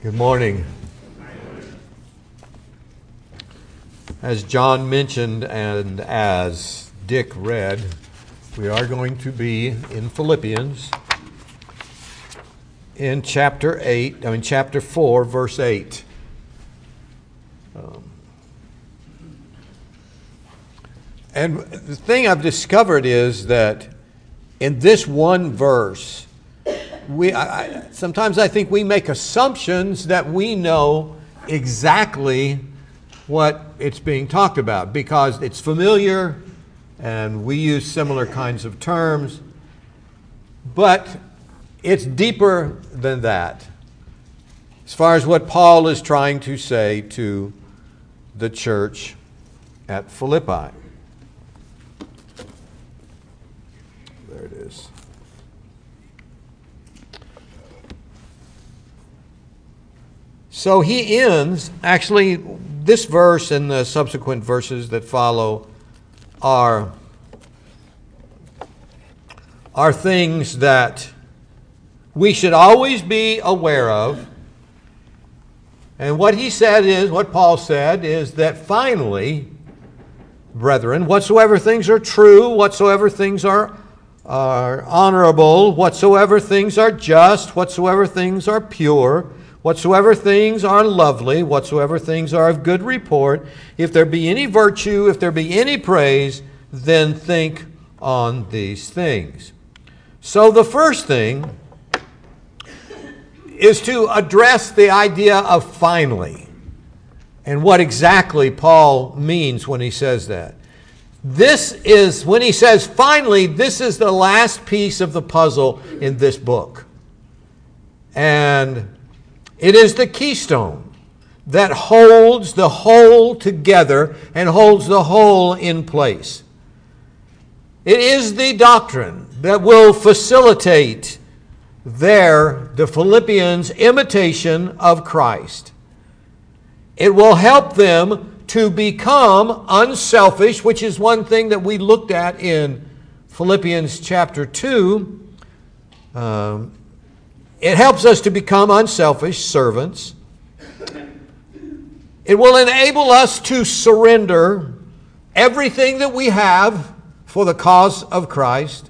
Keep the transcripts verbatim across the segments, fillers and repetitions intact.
Good morning. As John mentioned and as Dick read, we are going to be in Philippians in chapter eight, I mean chapter four, verse eight. Um, and the thing I've discovered is that in this one verse, we I, I, sometimes I think we make assumptions that we know exactly what it's being talked about because it's familiar and we use similar kinds of terms, but it's deeper than that as far as what Paul is trying to say to the church at Philippi. There it is. So he ends, actually, this verse and the subsequent verses that follow are, are things that we should always be aware of. And what he said is, what Paul said is that finally, brethren, whatsoever things are true, whatsoever things are, are honorable, whatsoever things are just, whatsoever things are pure, whatsoever things are lovely, whatsoever things are of good report, if there be any virtue, if there be any praise, then think on these things. So the first thing is to address the idea of finally and what exactly Paul means when he says that. This is, when he says finally, this is the last piece of the puzzle in this book. And it is the keystone that holds the whole together and holds the whole in place. It is the doctrine that will facilitate their, the Philippians' imitation of Christ. It will help them to become unselfish, which is one thing that we looked at in Philippians chapter two. Um, It helps us to become unselfish servants. It will enable us to surrender everything that we have for the cause of Christ.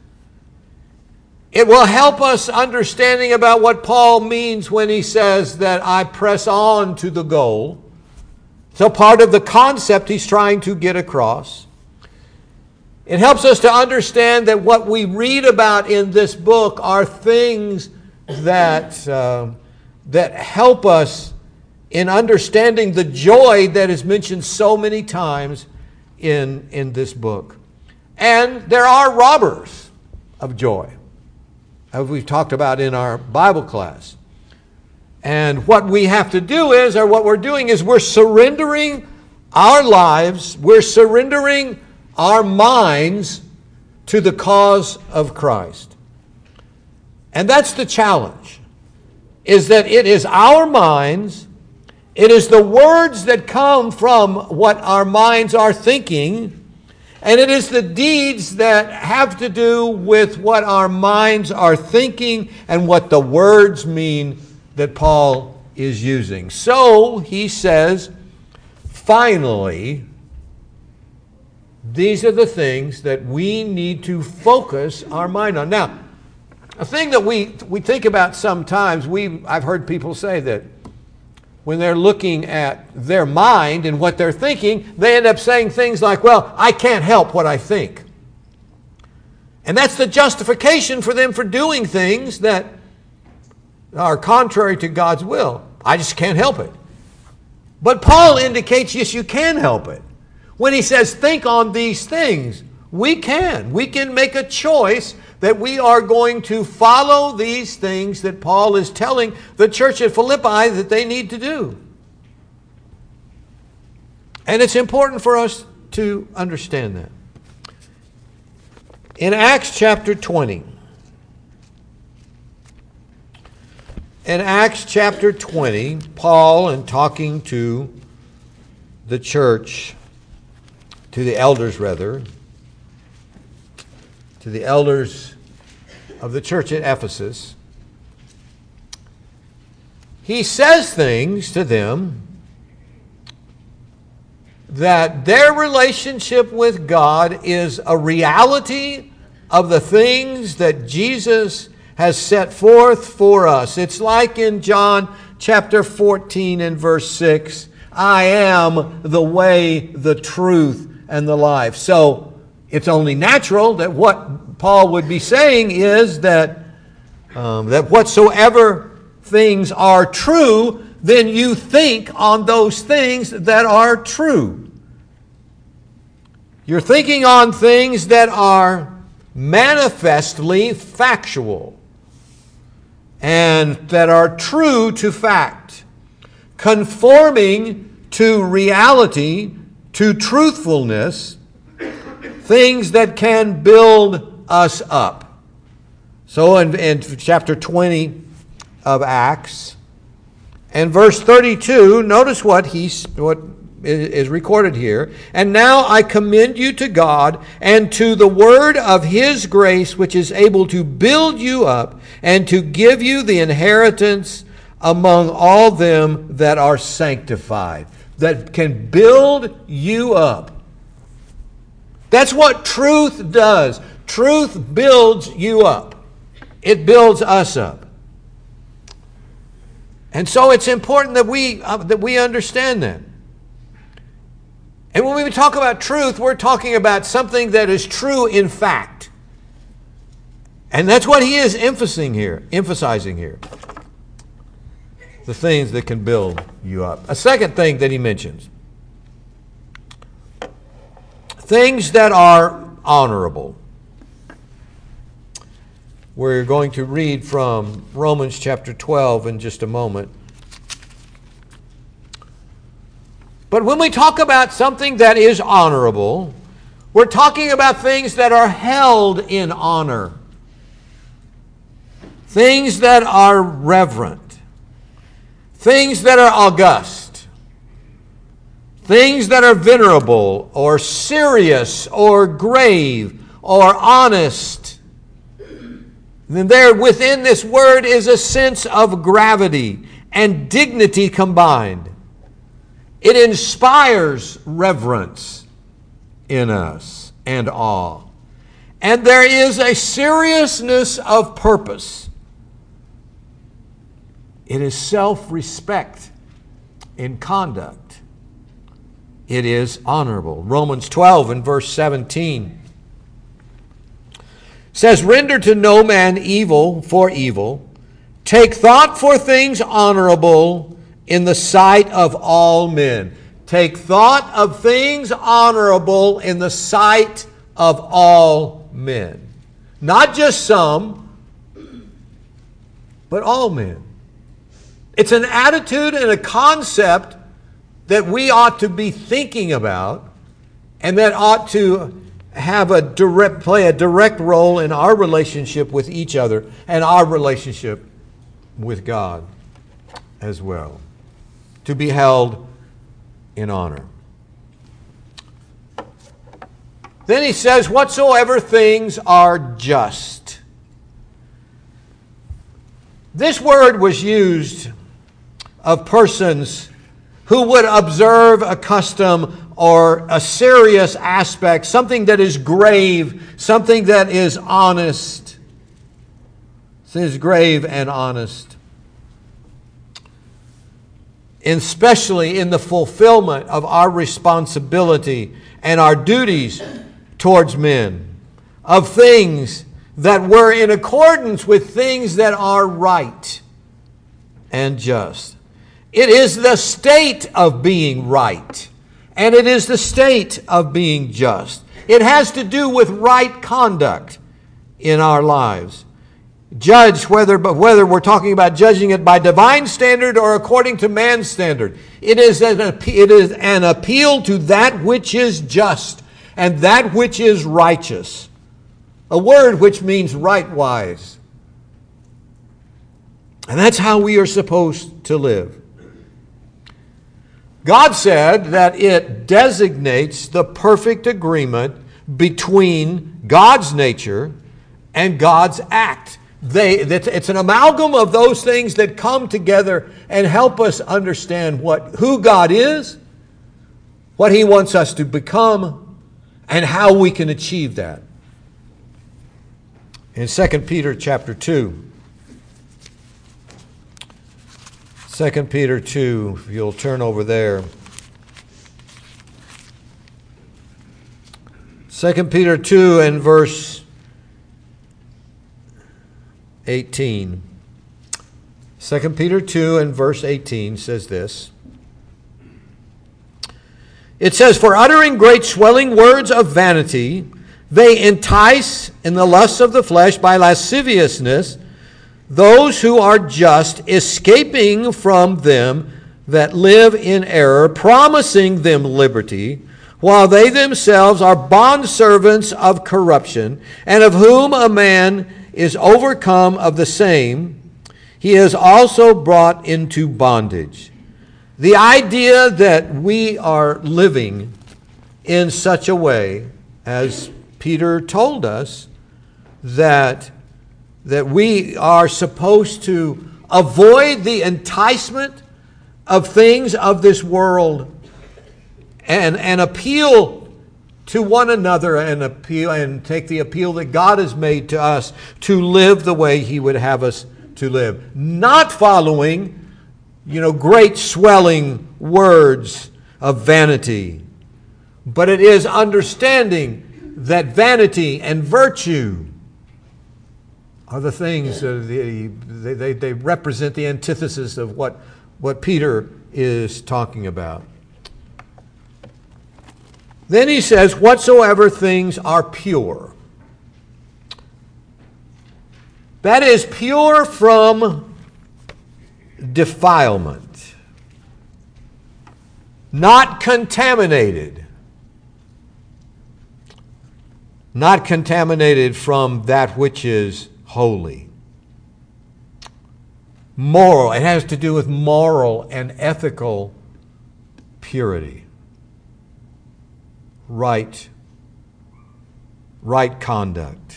It will help us understanding about what Paul means when he says that I press on to the goal. So part of the concept he's trying to get across. It helps us to understand that what we read about in this book are things that uh, that help us in understanding the joy that is mentioned so many times in, in this book. And there are robbers of joy, as we've talked about in our Bible class. And what we have to do is, or what we're doing is we're surrendering our lives, we're surrendering our minds to the cause of Christ. And that's the challenge, is that it is our minds, it is the words that come from what our minds are thinking, and it is the deeds that have to do with what our minds are thinking and what the words mean that Paul is using. So he says, finally, these are the things that we need to focus our mind on. Now, a thing that we, we think about sometimes, we I've heard people say that when they're looking at their mind and what they're thinking, they end up saying things like, well, I can't help what I think. And that's the justification for them for doing things that are contrary to God's will. I just can't help it. But Paul indicates, yes, you can help it. When he says, think on these things, we can. We can make a choice that we are going to follow these things that Paul is telling the church at Philippi that they need to do. And it's important for us to understand that. In Acts chapter twenty, in Acts chapter twenty, Paul, in talking to the church, to the elders rather, to the elders of the church at Ephesus, he says things to them that their relationship with God is a reality of the things that Jesus has set forth for us. It's like in John chapter fourteen and verse six, I am the way, the truth, and the life. So it's only natural that what Paul would be saying is that, um, that whatsoever things are true, then you think on those things that are true. You're thinking on things that are manifestly factual and that are true to fact, conforming to reality, to truthfulness, things that can build us up. So in, in chapter twenty of Acts and verse thirty-two, notice what he's what is recorded here. And now I commend you to God and to the word of His grace, which is able to build you up and to give you the inheritance among all them that are sanctified. That can build you up. That's what truth does. Truth builds you up. It builds us up. And so it's important that we uh, that we understand that. And when we talk about truth, we're talking about something that is true in fact. And that's what he is emphasizing here, emphasizing here. The things that can build you up. A second thing that he mentions. Things that are honorable. We're going to read from Romans chapter twelve in just a moment. But when we talk about something that is honorable, we're talking about things that are held in honor. Things that are reverent. Things that are august. Things that are venerable or serious or grave or honest. Then there within this word is a sense of gravity and dignity combined. It inspires reverence in us and awe. And there is a seriousness of purpose. It is self-respect in conduct. It is honorable. Romans twelve and verse seventeen says, render to no man evil for evil. Take thought for things honorable in the sight of all men. Take thought of things honorable in the sight of all men. Not just some, but all men. It's an attitude and a concept that we ought to be thinking about and that ought to have a direct, play a direct role in our relationship with each other and our relationship with God as well. To be held in honor. Then he says, whatsoever things are just. This word was used of persons who would observe a custom or a serious aspect, something that is grave, something that is honest. It is grave and honest. Especially in the fulfillment of our responsibility and our duties towards men, of things that were in accordance with things that are right and just. It is the state of being right, and it is the state of being just. It has to do with right conduct in our lives. Judge whether, but whether we're talking about judging it by divine standard or according to man's standard. It is an, it is an appeal to that which is just and that which is righteous. A word which means right-wise. And that's how we are supposed to live. God said that it designates the perfect agreement between God's nature and God's act. They, it's an amalgam of those things that come together and help us understand what, who God is, what He wants us to become, and how we can achieve that. In Second Peter chapter two, Second Peter two, if you'll turn over there. Second Peter two and verse eighteen. Second Peter two and verse eighteen says this. It says, "For uttering great swelling words of vanity, they entice in the lusts of the flesh by lasciviousness those who are just, escaping from them that live in error, promising them liberty, while they themselves are bondservants of corruption, and of whom a man is overcome of the same, he is also brought into bondage." The idea that we are living in such a way, as Peter told us, that, that we are supposed to avoid the enticement of things of this world and, and appeal to one another and appeal and take the appeal that God has made to us to live the way He would have us to live. Not following, you know, great swelling words of vanity, but it is understanding that vanity and virtue are the things that they, they, they represent the antithesis of what, what Peter is talking about. Then he says, whatsoever things are pure. That is pure from defilement, not contaminated, not contaminated from that which is holy. Moral, it has to do with moral and ethical purity. Right, right conduct.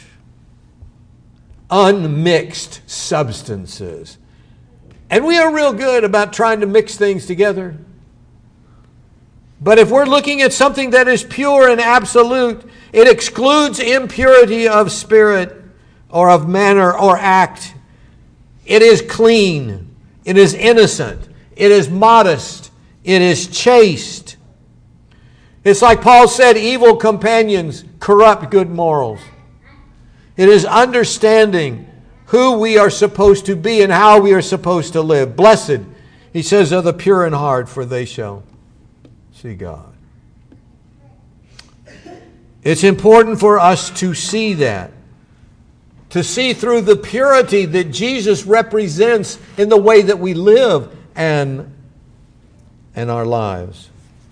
Unmixed substances. And we are real good about trying to mix things together. But if we're looking at something that is pure and absolute, it excludes impurity of spirit or of manner or act. It is clean. It is innocent. It is modest. It is chaste. It's like Paul said, evil companions corrupt good morals. It is understanding who we are supposed to be and how we are supposed to live. Blessed, he says, are the pure in heart, for they shall see God. It's important for us to see that. To see through the purity that Jesus represents in the way that we live and, and our lives.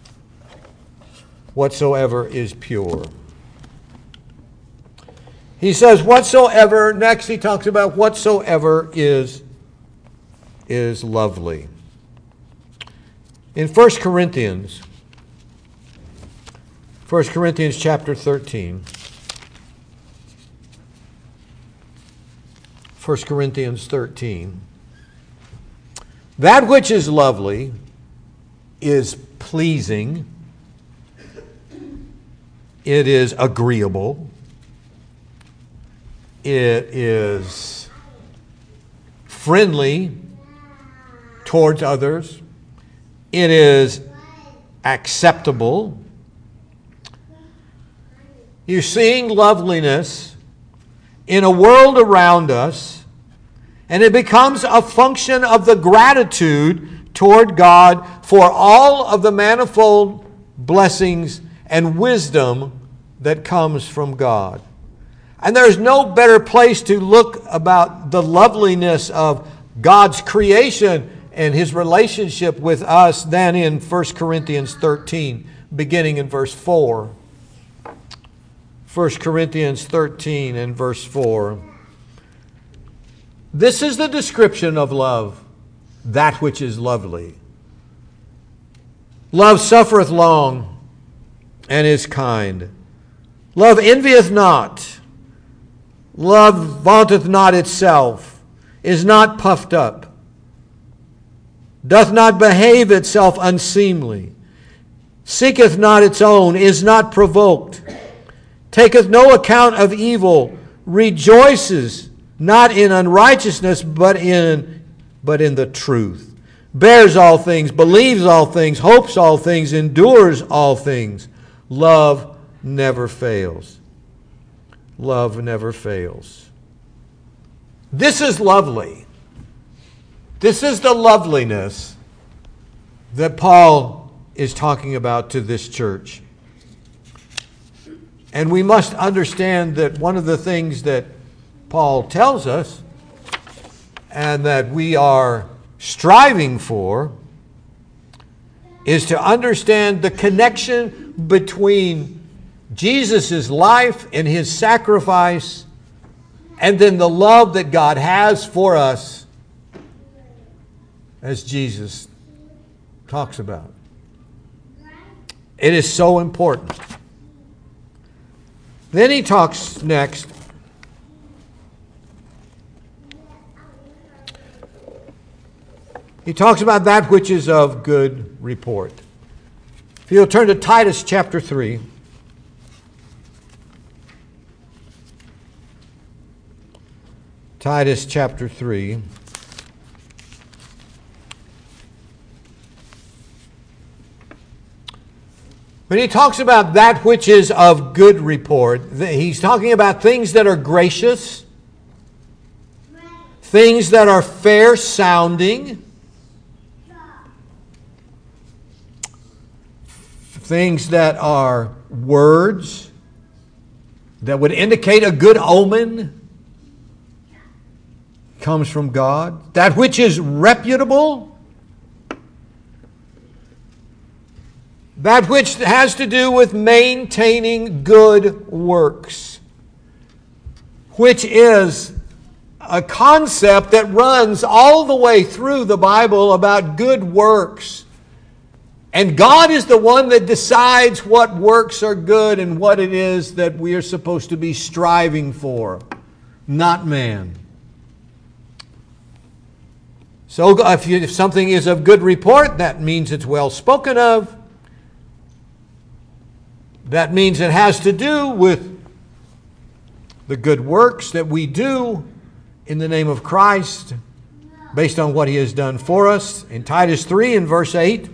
Whatsoever is pure. He says, whatsoever, next he talks about whatsoever is, is lovely. In First Corinthians, First Corinthians chapter thirteen, First Corinthians thirteen, that which is lovely is pleasing, it is agreeable, it is friendly towards others, it is acceptable. You're seeing loveliness in a world around us, and it becomes a function of the gratitude toward God for all of the manifold blessings and wisdom that comes from God. And there's no better place to look about the loveliness of God's creation and His relationship with us than in First Corinthians thirteen, beginning in verse four. First Corinthians thirteen and verse four. This is the description of love, that which is lovely. Love suffereth long and is kind. Love envieth not. Love vaunteth not itself, is not puffed up, doth not behave itself unseemly, seeketh not its own, is not provoked, taketh no account of evil, rejoices not in unrighteousness, but in, but in the truth, bears all things, believes all things, hopes all things, endures all things. Love never fails. Love never fails. This is lovely. This is the loveliness that Paul is talking about to this church. And we must understand that one of the things that Paul tells us and that we are striving for is to understand the connection between Jesus' life and his sacrifice and then the love that God has for us as Jesus talks about. It is so important. Then he talks next He talks about that which is of good report. If you'll turn to Titus chapter three. Titus chapter three. When he talks about that which is of good report, he's talking about things that are gracious, things that are fair sounding, things that are words that would indicate a good omen comes from God. That which is reputable, that which has to do with maintaining good works, which is a concept that runs all the way through the Bible about good works. And God is the one that decides what works are good and what it is that we are supposed to be striving for, not man. So if, you, if something is of good report, that means it's well spoken of. That means it has to do with the good works that we do in the name of Christ based on what he has done for us. In Titus three in verse eight,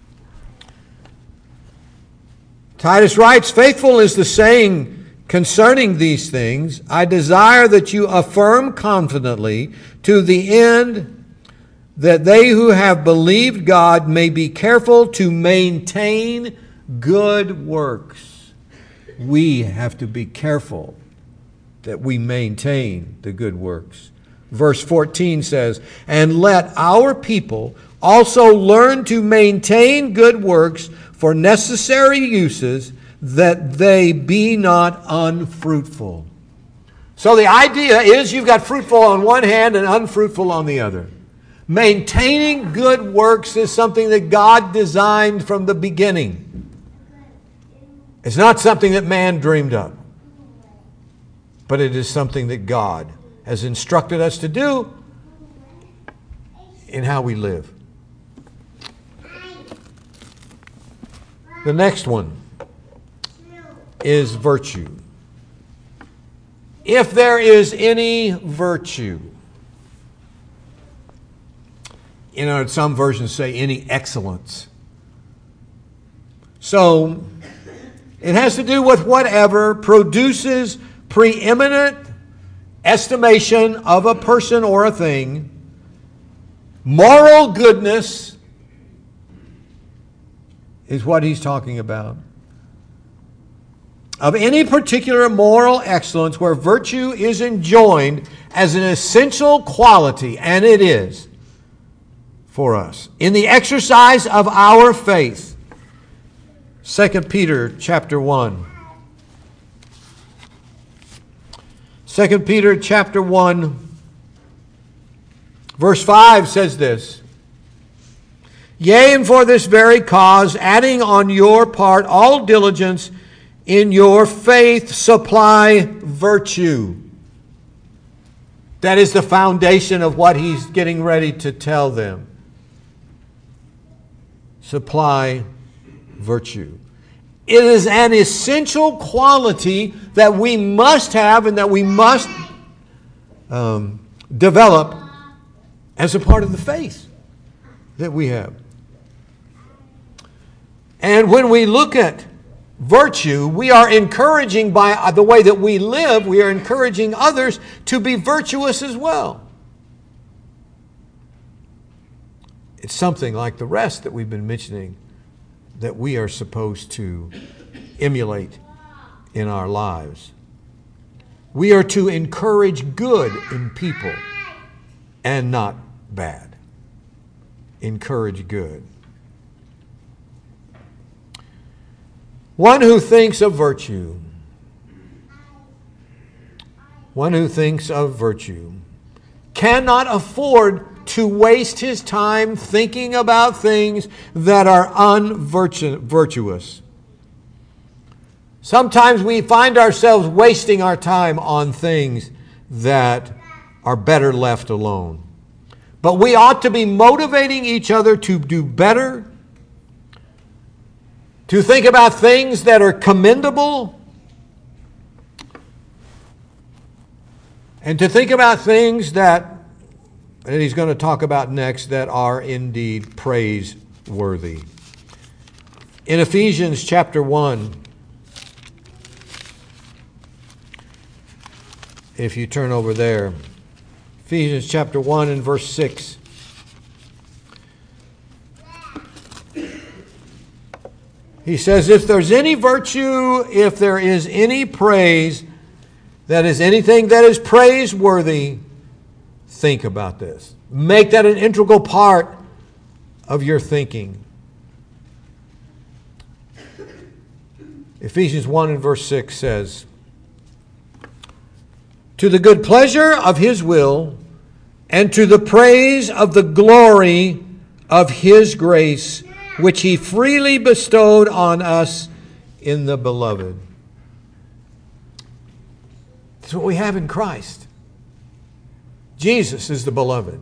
Titus writes, "Faithful is the saying concerning these things. I desire that you affirm confidently to the end that they who have believed God may be careful to maintain good works." We have to be careful that we maintain the good works. Verse fourteen says, "And let our people also learn to maintain good works for necessary uses, that they be not unfruitful." So the idea is you've got fruitful on one hand and unfruitful on the other. Maintaining good works is something that God designed from the beginning. It's not something that man dreamed up, but it is something that God has instructed us to do in how we live. The next one is virtue. If there is any virtue, you know, some versions say any excellence. So it has to do with whatever produces preeminent estimation of a person or a thing, moral goodness is what he's talking about. Of any particular moral excellence where virtue is enjoined as an essential quality, and it is for us, in the exercise of our faith. Second Peter chapter one. Second Peter chapter one, verse five says this, "Yea, and for this very cause, adding on your part all diligence, in your faith supply virtue." That is the foundation of what he's getting ready to tell them. Supply virtue. It is an essential quality that we must have and that we must um, develop as a part of the faith that we have. And when we look at virtue, we are encouraging by the way that we live, we are encouraging others to be virtuous as well. It's something like the rest that we've been mentioning that we are supposed to emulate in our lives. We are to encourage good in people and not bad. Encourage good. One who thinks of virtue, one who thinks of virtue, cannot afford to waste his time thinking about things that are unvirtuous. Sometimes we find ourselves wasting our time on things that are better left alone. But we ought to be motivating each other to do better, to think about things that are commendable, and to think about things that, and he's going to talk about next, that are indeed praiseworthy. In Ephesians chapter one, if you turn over there, Ephesians chapter one and verse six. He says, if there's any virtue, if there is any praise, that is anything that is praiseworthy, think about this. Make that an integral part of your thinking. Ephesians one and verse six says, to the good pleasure of his will and to the praise of the glory of his grace, which he freely bestowed on us in the beloved. That's what we have in Christ. Jesus is the beloved.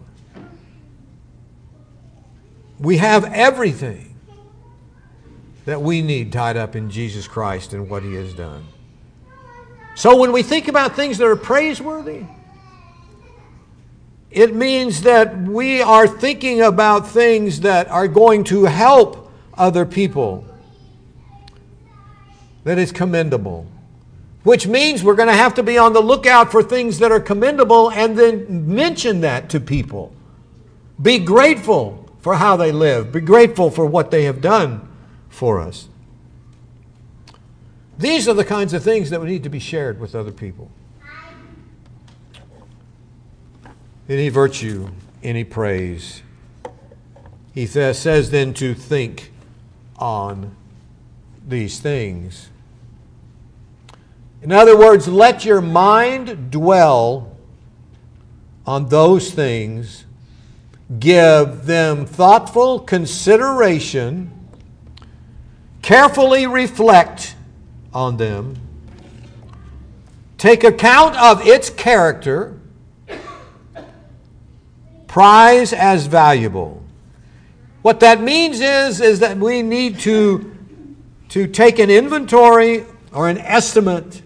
We have everything that we need tied up in Jesus Christ and what he has done. So when we think about things that are praiseworthy, it means that we are thinking about things that are going to help other people. That is commendable. Which means we're going to have to be on the lookout for things that are commendable and then mention that to people. Be grateful for how they live. Be grateful for what they have done for us. These are the kinds of things that need to be shared with other people. Any virtue, any praise. He th- says then to think on these things. In other words, let your mind dwell on those things. Give them thoughtful consideration. Carefully reflect on them. Take account of its character. Prize as valuable. What that means is, is that we need to, to take an inventory or an estimate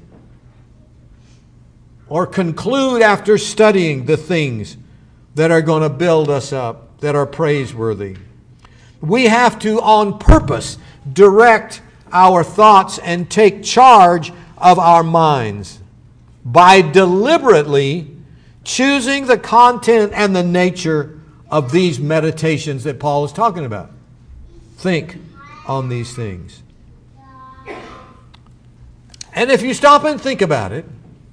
or conclude after studying the things that are going to build us up, that are praiseworthy. We have to, on purpose, direct our thoughts and take charge of our minds by deliberately choosing the content and the nature of these meditations that Paul is talking about. Think on these things. And if you stop and think about it,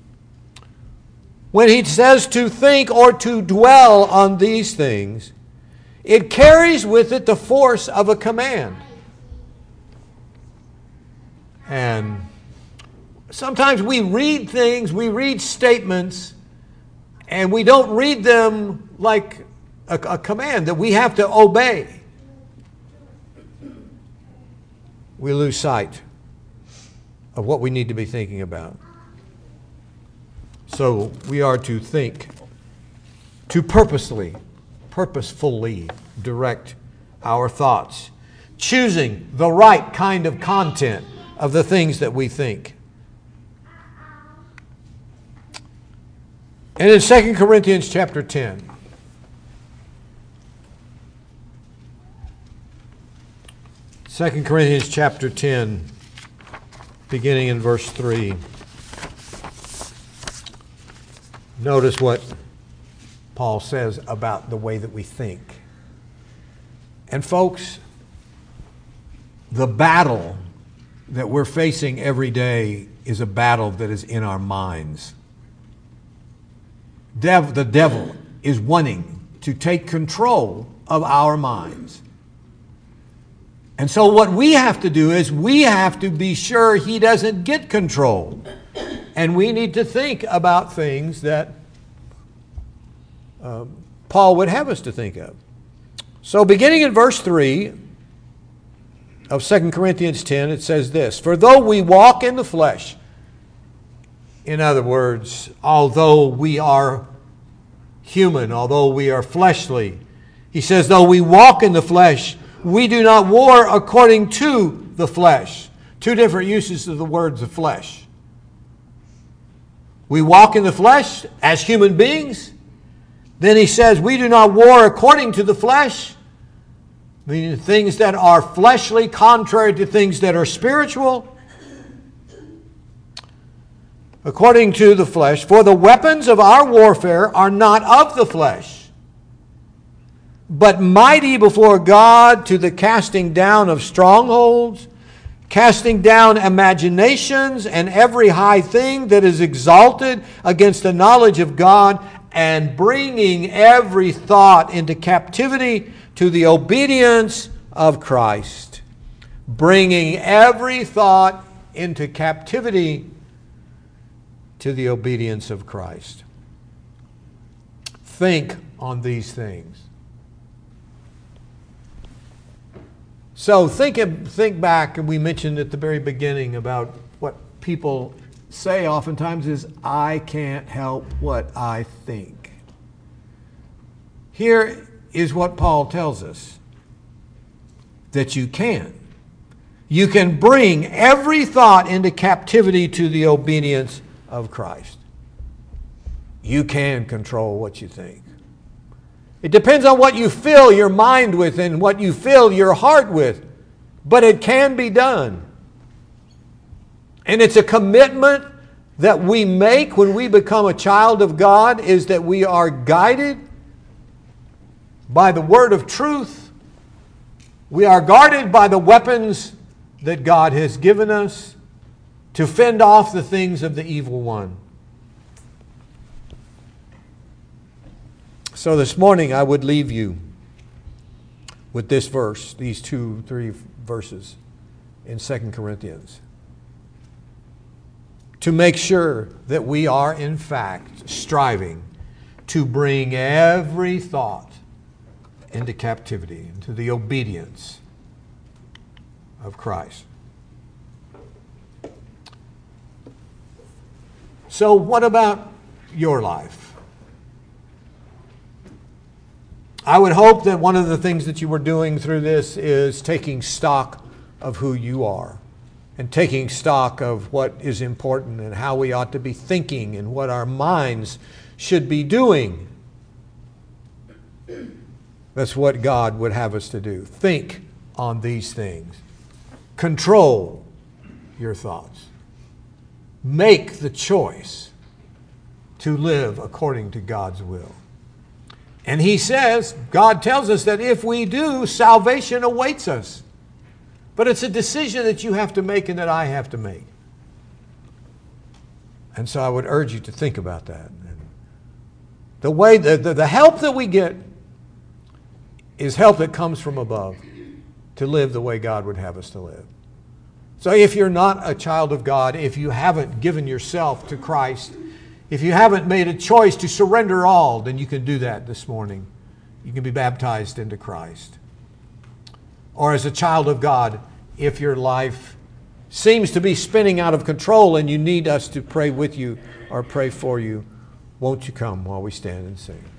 when he says to think or to dwell on these things, it carries with it the force of a command. And sometimes we read things, we read statements, and we don't read them like a, a command that we have to obey. We lose sight of what we need to be thinking about. So we are to think to purposely, purposefully direct our thoughts, choosing the right kind of content of the things that we think. And in Second Corinthians chapter ten, Second Corinthians chapter ten, beginning in verse three, notice what Paul says about the way that we think. And folks, the battle that we're facing every day is a battle that is in our minds. Dev, the devil is wanting to take control of our minds. And so what we have to do is we have to be sure he doesn't get control. And we need to think about things that uh, Paul would have us to think of. So beginning in verse three of Second Corinthians ten, it says this: "For though we walk in the flesh," in other words, although we are human, although we are fleshly, he says, though we walk in the flesh, we do not war according to the flesh. Two different uses of the words of flesh. We walk in the flesh as human beings. Then he says, we do not war according to the flesh. The things that are fleshly, contrary to things that are spiritual. According to the flesh, for the weapons of our warfare are not of the flesh, but mighty before God to the casting down of strongholds, casting down imaginations and every high thing that is exalted against the knowledge of God, and bringing every thought into captivity to the obedience of Christ. Bringing every thought into captivity to the obedience of Christ. Think on these things. So think, think back, and we mentioned at the very beginning about what people say oftentimes is, I can't help what I think. Here is what Paul tells us, that you can. You can bring every thought into captivity to the obedience of Christ. You can control what you think. It depends on what you fill your mind with and what you fill your heart with, but it can be done. And it's a commitment that we make when we become a child of God, is that we are guided by the word of truth. We are guarded by the weapons that God has given us to fend off the things of the evil one. So this morning I would leave you with this verse, these two, three verses in Second Corinthians, to make sure that we are in fact striving to bring every thought into captivity, into the obedience of Christ. So what about your life? I would hope that one of the things that you were doing through this is taking stock of who you are, and taking stock of what is important and how we ought to be thinking and what our minds should be doing. That's what God would have us to do. Think on these things. Control your thoughts. Make the choice to live according to God's will. And he says, God tells us that if we do, salvation awaits us. But it's a decision that you have to make and that I have to make. And so I would urge you to think about that. The way, the, the, the help that we get is help that comes from above to live the way God would have us to live. So if you're not a child of God, if you haven't given yourself to Christ, if you haven't made a choice to surrender all, then you can do that this morning. You can be baptized into Christ. Or as a child of God, if your life seems to be spinning out of control and you need us to pray with you or pray for you, won't you come while we stand and sing?